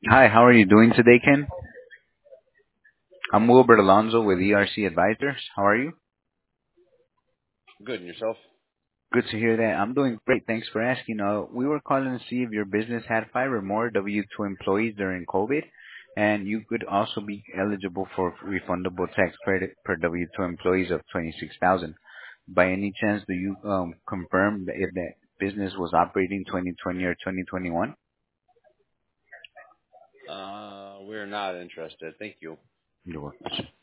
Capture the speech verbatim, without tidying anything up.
Hi, how are you doing today, Ken? I'm Wilbert Alonso with E R C Advisors. How are you? Good, and yourself? Good to hear that. I'm doing great. Thanks for asking. Uh, we were calling to see if your business had five or more W two employees during COVID, and you could also be eligible for refundable tax credit per W two employees of twenty-six thousand. By any chance, do you um, confirm that if that business was operating twenty twenty or twenty twenty-one? Uh, we're not interested. Thank you. You're welcome.